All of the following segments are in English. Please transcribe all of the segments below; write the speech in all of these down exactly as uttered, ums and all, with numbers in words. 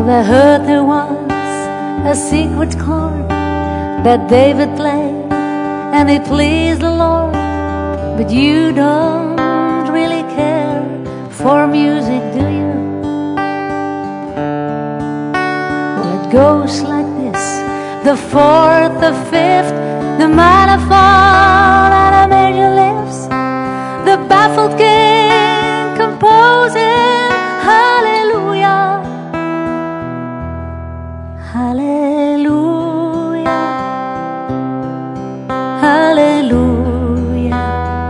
Well, I heard there was a secret chord that David played, and it pleased the Lord. But you don't really care for music, do you? Well, it goes like this: the fourth, the fifth, the minor fall, and a major lifts. The baffled king composing hallelujah, hallelujah, hallelujah,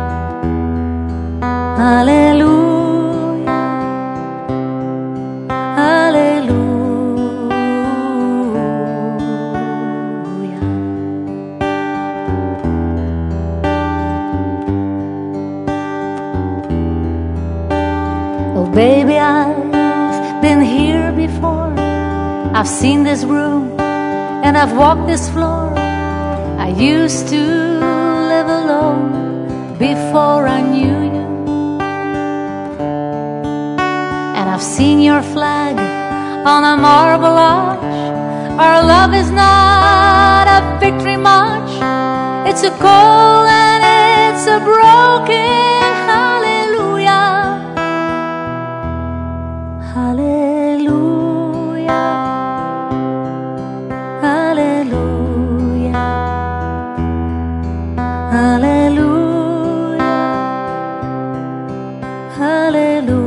hallelujah, hallelujah. Oh baby, I've been here before. I've seen this room and I've walked this floor. I used to live alone before I knew you, and I've seen your flag on a marble arch. Our love is not a victory march. It's a cold and it's a broken hallelujah, hallelujah, hallelujah, hallelujah, hallelujah.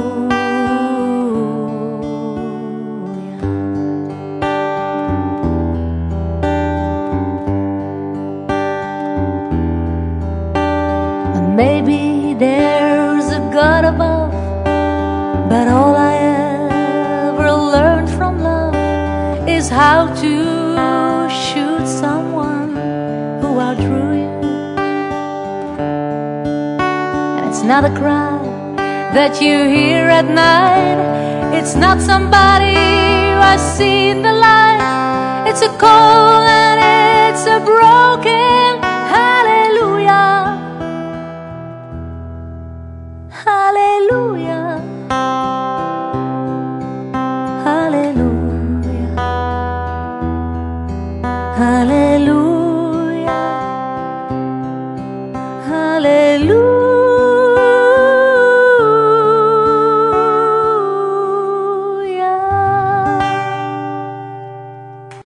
And maybe there's a God above, but all I ever learned from love is how to shoot someone who outdrew you. And it's not a cry that you hear at night. It's not somebody who I see in the light. It's a cold and it's a broken hallelujah, hallelujah, hallelujah, hallelujah.